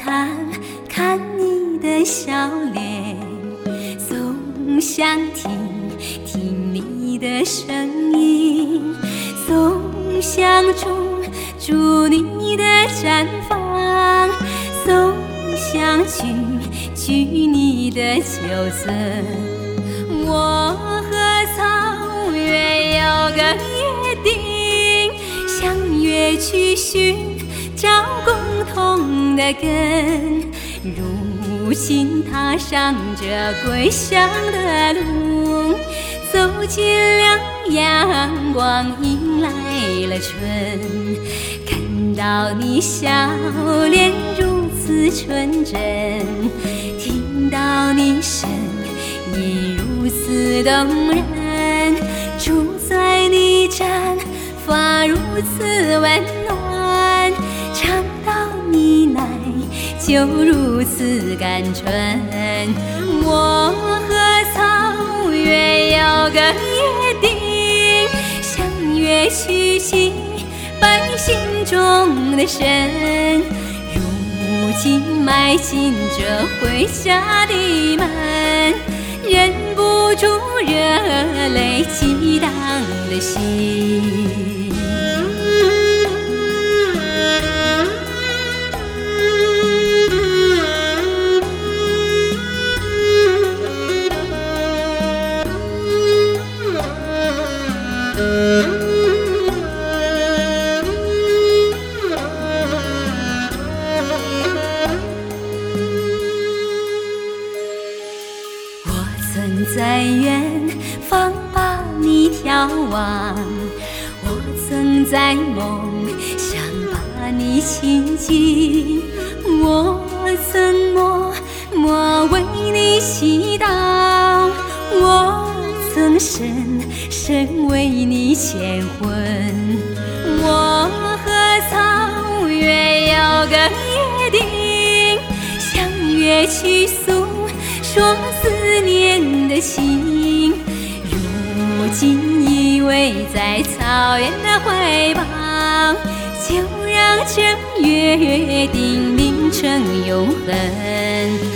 看看你的笑脸，总想听听你的声音，总想住你的毡房，总想去你的酒樽。我和草原有个约定，相约去寻找共同的根，如今踏上这归乡的路，走进了阳光，迎来了春，看到你笑脸如此纯真，听到你声音如此动人，住在你毡发如此温暖，尝到你奶就如此甘醇。我和草原有个约定，相约去祭百姓中的神，如今迈进这回家的门，忍不住热泪激荡的心。曾在远方把你眺望，我曾在梦想把你亲近，我曾默为你祈祷，我曾深为你牵魂。我和草原有个约定，相约去诉说思念的情，如今依偎在草原的怀抱，就让这约定凝成永恒。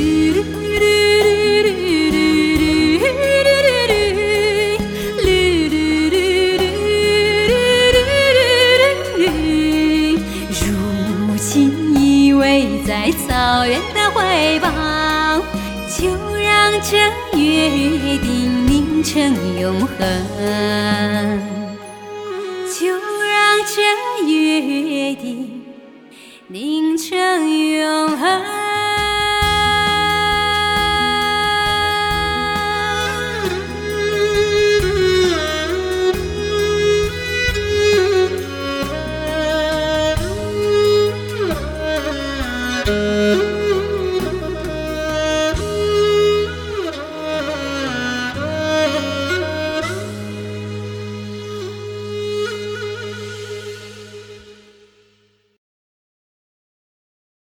如今依偎在草原的怀抱，就让这约定凝成永恒，就让这约定凝成永恒。